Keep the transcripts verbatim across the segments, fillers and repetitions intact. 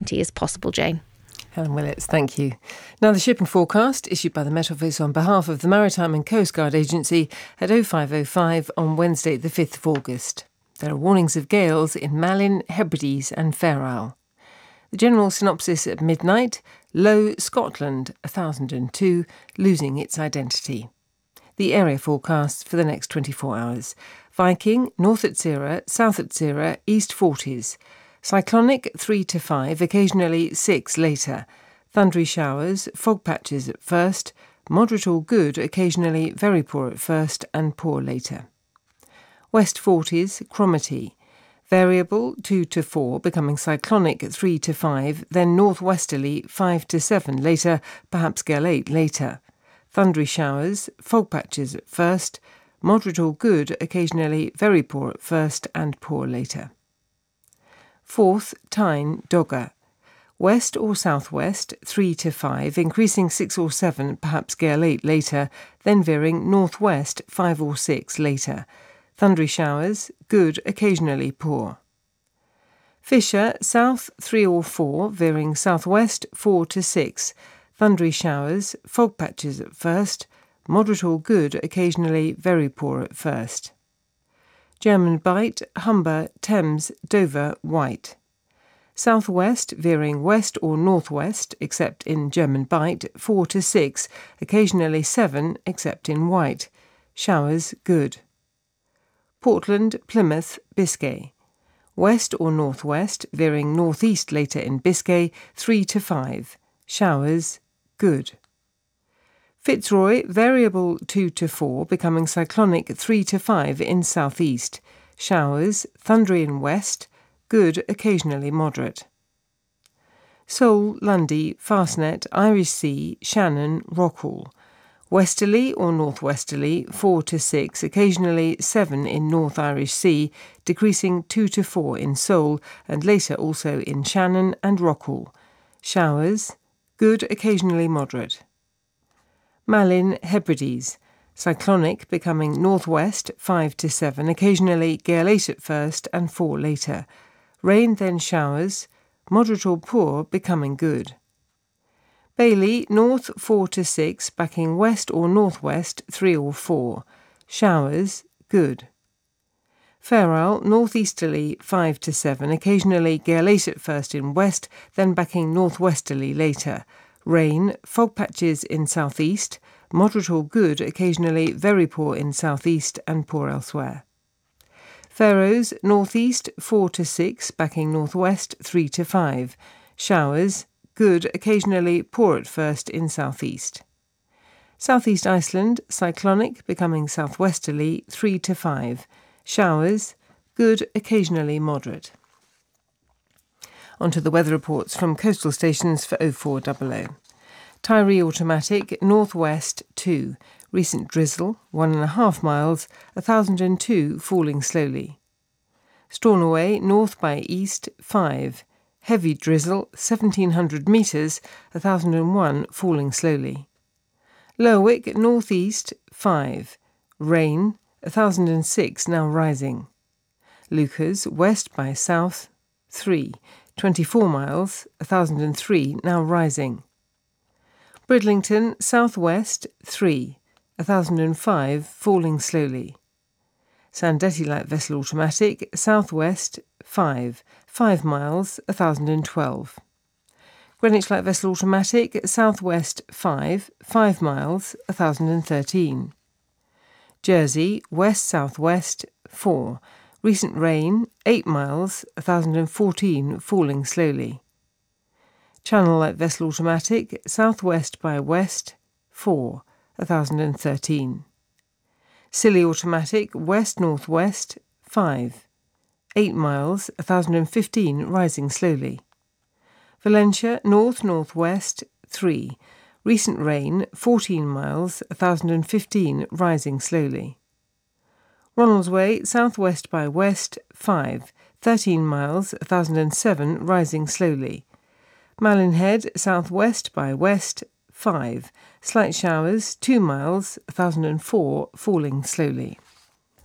plenty as possible, Jane. Helen Willets, thank you. Now, the shipping forecast issued by the Met Office on behalf of the Maritime and Coast Guard Agency at oh five oh five on Wednesday the fifth of August. There are warnings of gales in Malin, Hebrides and Fair Isle. The general synopsis at midnight: low Scotland, one thousand two, losing its identity. The area forecasts for the next twenty-four hours: Viking, north at zero, south at zero, east forties. Cyclonic three to five, occasionally six later. Thundery showers, fog patches at first, moderate or good, occasionally very poor at first and poor later. West forties, Cromarty. Variable two to four, becoming cyclonic three to five, then northwesterly five to seven later, perhaps gale eight later. Thundery showers, fog patches at first, moderate or good, occasionally very poor at first and poor later. Fourth, Tyne, Dogger. West or southwest, three to five, increasing six or seven, perhaps gale eight later, then veering northwest, five or six later. Thundery showers, good, occasionally poor. Fisher, south, three or four, veering southwest, four to six. Thundery showers, fog patches at first, moderate or good, occasionally very poor at first. German Bight, Humber, Thames, Dover, White. Southwest, veering west or northwest, except in German Bight, four to six, occasionally seven, except in White. Showers, good. Portland, Plymouth, Biscay. West or northwest, veering northeast later in Biscay, three to five. Showers, good. Fitzroy, variable two to four, becoming cyclonic three to five in southeast. Showers, thundery in west, good, occasionally moderate. Seoul, Lundy, Fastnet, Irish Sea, Shannon, Rockall. Westerly or northwesterly, four to six, occasionally seven in North Irish Sea, decreasing two to four in Seoul, and later also in Shannon and Rockall. Showers, good, occasionally moderate. Malin, Hebrides. Cyclonic, becoming northwest, five to seven, occasionally gale eight at first and four later. Rain, then showers, moderate or poor, becoming good. Bailey, north, four to six, backing west or northwest, three or four. Showers, good. Fair Isle, northeasterly, five to seven, occasionally gale eight at first in west, then backing northwesterly later. Rain, fog patches in southeast, moderate or good, occasionally very poor in southeast and poor elsewhere. Faroes, northeast, four to six, backing northwest, three to five. Showers, good, occasionally poor at first in southeast. Southeast Iceland, cyclonic, becoming southwesterly, three to five. Showers, good, occasionally moderate. On to the weather reports from coastal stations for oh four hundred. Tyree automatic, northwest two. Recent drizzle, one and a half miles, one thousand two, falling slowly. Stornoway, north by east, five. Heavy drizzle, seventeen hundred metres, one thousand one, falling slowly. Lerwick, northeast, five. Rain, one thousand six, now rising. Lucas, west by south, three. twenty-four miles, one thousand three, now rising. Bridlington, southwest, three. one thousand five, falling slowly. Sandetti light vessel automatic, southwest, five. five miles, one thousand twelve. Greenwich light vessel automatic, southwest, five. five miles, one thousand thirteen. Jersey, west-southwest, four. Recent rain, eight miles, one thousand fourteen, falling slowly. Channel light vessel automatic, southwest by west, four. one thousand thirteen. Scilly automatic, west-northwest, five. eight miles, one thousand fifteen, rising slowly. Valentia, north-northwest, three. Recent rain, fourteen miles, one thousand fifteen, rising slowly. Ronaldsway, southwest by west, five. thirteen miles, one thousand seven, rising slowly. Malin Head, southwest by west, five. Slight showers, two miles, one thousand four, falling slowly.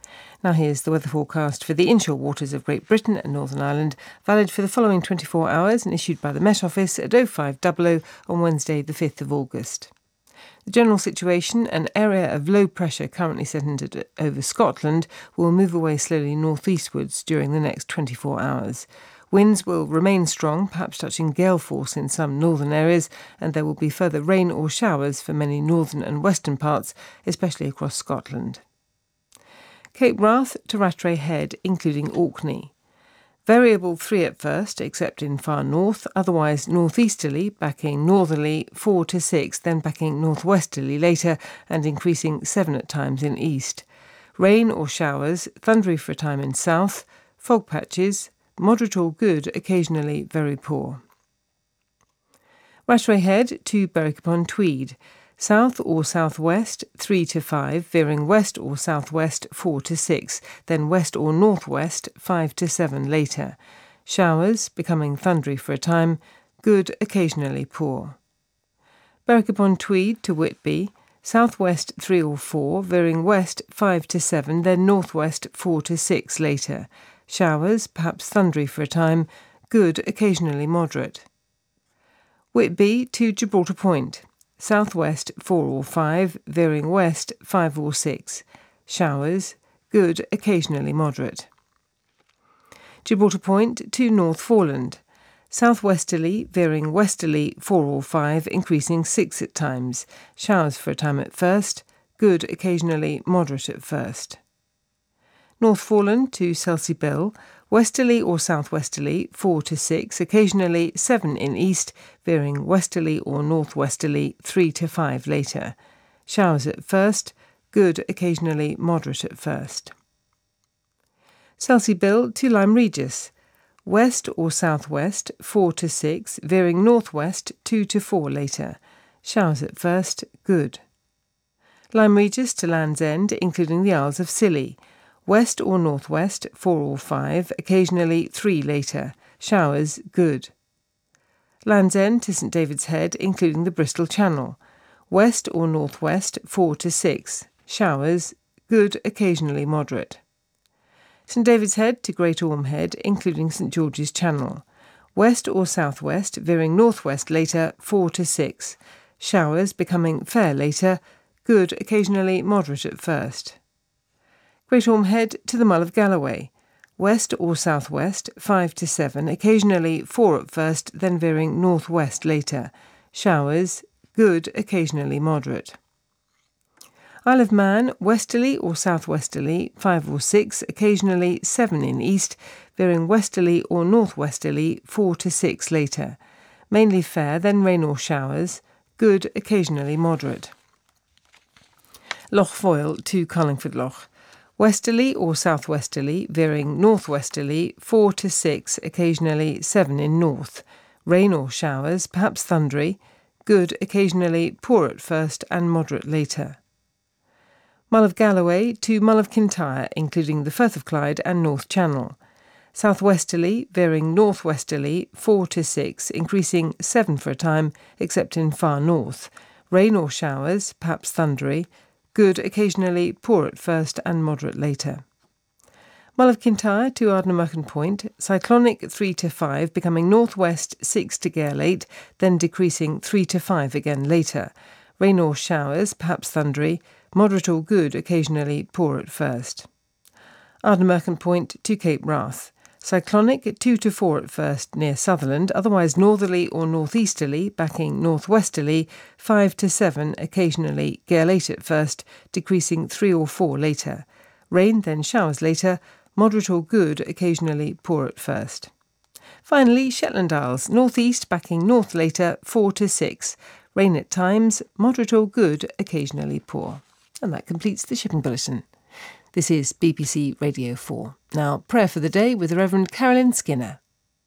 Now here's the weather forecast for the inshore waters of Great Britain and Northern Ireland, valid for the following twenty-four hours and issued by the Met Office at oh five hundred on Wednesday the fifth of August. The general situation, an area of low pressure currently centred over Scotland, will move away slowly northeastwards during the next twenty-four hours. Winds will remain strong, perhaps touching gale force in some northern areas, and there will be further rain or showers for many northern and western parts, especially across Scotland. Cape Wrath to Rattray Head, including Orkney. Variable three at first, except in far north, otherwise northeasterly, backing northerly four to six, then backing northwesterly later and increasing seven at times in east. Rain or showers, thundery for a time in south, fog patches, moderate or good, occasionally very poor. Rattray Head to Berwick-upon-Tweed. South or southwest, three to five, veering west or southwest, four to six, then west or northwest, five to seven later. Showers, becoming thundery for a time, good, occasionally poor. Berwick-upon-Tweed to Whitby. Southwest three or four, veering west five to seven, then northwest four to six later. Showers, perhaps thundery for a time, good, occasionally moderate. Whitby to Gibraltar Point. Southwest four or five, veering west five or six. Showers, good, occasionally moderate. Gibraltar Point to North Foreland. Southwesterly, veering westerly four or five, increasing six at times. Showers for a time at first, good, occasionally moderate at first. North Foreland to Selsey Bill. Westerly or southwesterly, four to six, occasionally seven in east, veering westerly or northwesterly, three to five later. Showers at first, good, occasionally moderate at first. Selsey Bill to Lyme Regis. West or southwest, four to six, veering northwest, two to four later. Showers at first, good. Lyme Regis to Land's End, including the Isles of Scilly. West or northwest, four or five, occasionally three later. Showers, good. Land's End to St David's Head, including the Bristol Channel. West or northwest, four to six. Showers, good, occasionally moderate. St David's Head to Great Orme Head, including St George's Channel. West or southwest, veering northwest later, four to six. Showers, becoming fair later, good, occasionally moderate at first. Great Orme Head to the Mull of Galloway. West or southwest, five to seven, occasionally four at first, then veering northwest later. Showers, good, occasionally moderate. Isle of Man, westerly or southwesterly, five or six, occasionally seven in east, veering westerly or northwesterly, four to six later. Mainly fair, then rain or showers, good, occasionally moderate. Loch Foyle to Carlingford Loch. Westerly or southwesterly, veering northwesterly, four to six, occasionally seven in north. Rain or showers, perhaps thundery, good, occasionally poor at first and moderate later. Mull of Galloway to Mull of Kintyre, including the Firth of Clyde and North Channel. Southwesterly, veering northwesterly, four to six, increasing seven for a time, except in far north. Rain or showers, perhaps thundery, good, occasionally poor at first and moderate later. Mull of Kintyre to Ardnamurchan Point, cyclonic three to five, becoming northwest six to gale eight, then decreasing three to five again later. Rain or showers, perhaps thundery, moderate or good, occasionally poor at first. Ardnamurchan Point to Cape Wrath. Cyclonic two to four at first near Sutherland, otherwise northerly or northeasterly, backing northwesterly, five to seven, occasionally gale eight at first, decreasing three or four later. Rain, then showers later, moderate or good, occasionally poor at first. Finally, Shetland Isles, northeast, backing north later, four to six. Rain at times, moderate or good, occasionally poor. And that completes the Shipping Bulletin. This is B B C Radio four. Now, prayer for the day with the Reverend Carolyn Skinner.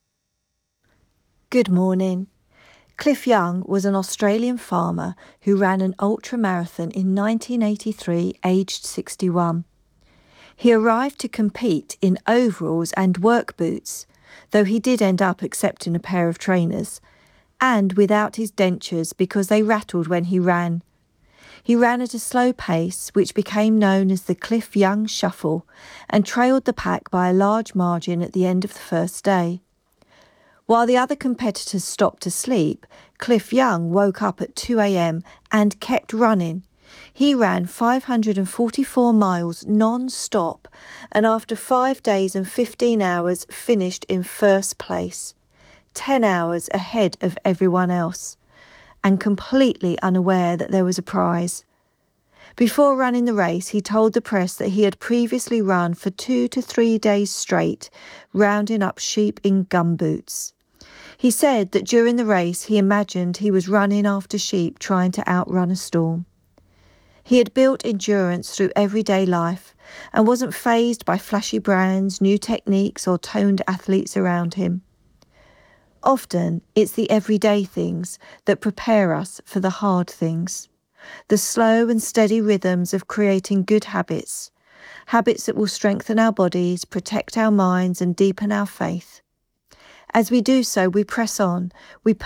Good morning. Cliff Young was an Australian farmer who ran an ultramarathon in nineteen eighty-three, aged sixty-one. He arrived to compete in overalls and work boots, though he did end up accepting a pair of trainers, and without his dentures because they rattled when he ran. He ran at a slow pace, which became known as the Cliff Young Shuffle, and trailed the pack by a large margin at the end of the first day. While the other competitors stopped to sleep, Cliff Young woke up at two a.m. and kept running. He ran five hundred forty-four miles non-stop, and after five days and fifteen hours finished in first place, ten hours ahead of everyone else, and completely unaware that there was a prize. Before running the race, he told the press that he had previously run for two to three days straight, rounding up sheep in gumboots. He said that during the race he imagined he was running after sheep trying to outrun a storm. He had built endurance through everyday life and wasn't fazed by flashy brands, new techniques or toned athletes around him. Often it's the everyday things that prepare us for the hard things, the slow and steady rhythms of creating good habits, habits that will strengthen our bodies, protect our minds and deepen our faith. As we do so, we press on, we